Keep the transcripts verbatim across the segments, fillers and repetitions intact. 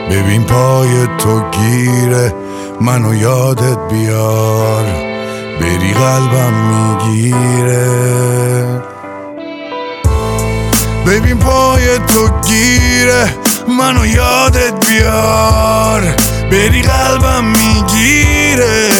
ببین پای تو گیره منو یادت بیار، بری قلبم میگیره. ببین پای تو گیره منو یادت بیار، بری قلبم میگیره.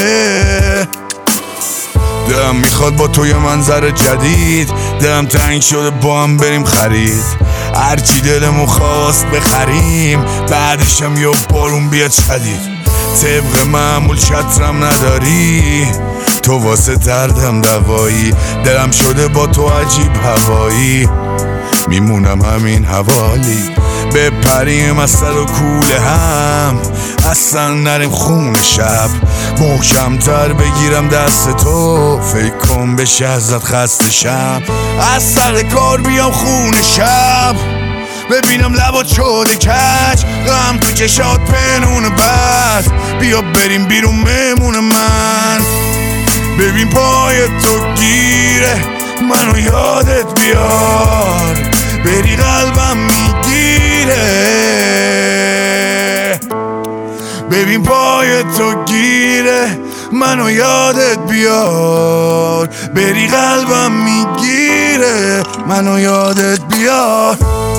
دلم میخواد با تو یه منظر جدید، دلم تنگ شده با هم بریم خرید. هرچی دلمو خواست بخریم، بعدشم یه بارون بیاد شدید. طبق معمول چترم نداری، تو واسه دردم دوایی. دلم شده با تو عجیب هوایی، میمونم همین حوالی. بپریم از سر و کوله هم، اصلا نریم خون شب. محکمتر بگیرم دست تو، فکر کن بشه ازت خسته شم. از سر کار بیام خون شب، ببینم لبات شده کج، غم تو چشات پنون بد. بیا بریم بیرون مهمون من، ببین پای تو گیره منو یادت بیار، بری قلبم میگیره. ببین پای تو گیره منو یادت بیار، بری قلبم میگیره. منو یادت بیار.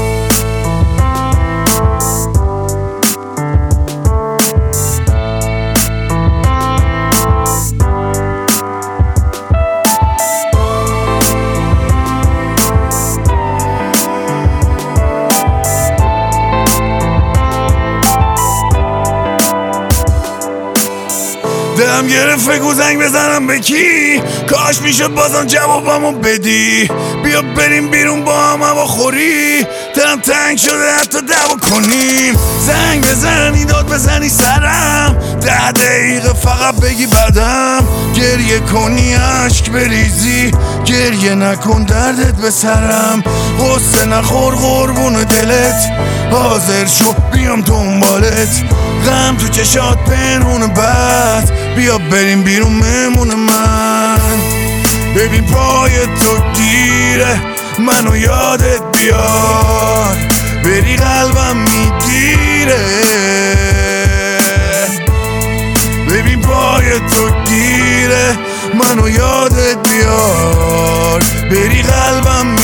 دلم گرفت فکر زنگ بزنم به کی، کاش میشد بازم جوابمو بدی. بیا بریم بیرون با هم هوا خوری، دلم تنگ شده حتی دعوا کنیم. زنگ بزنی داد بزنی سرم، ده دقیقه فقط بگی بعدم. گریه کنی عشق بریزی، گریه نکن دردت به سرم. غصه نخور قربون دلت، حاضر شو بیام دنبالت. غم تو چشات پنهون بد، بیا بریم بیرون مهمون من. ببین پای تو گیره منو یادت بیار، بری قلبم میگیره. ببین پای تو گیره منو یادت بیار، بری قلبم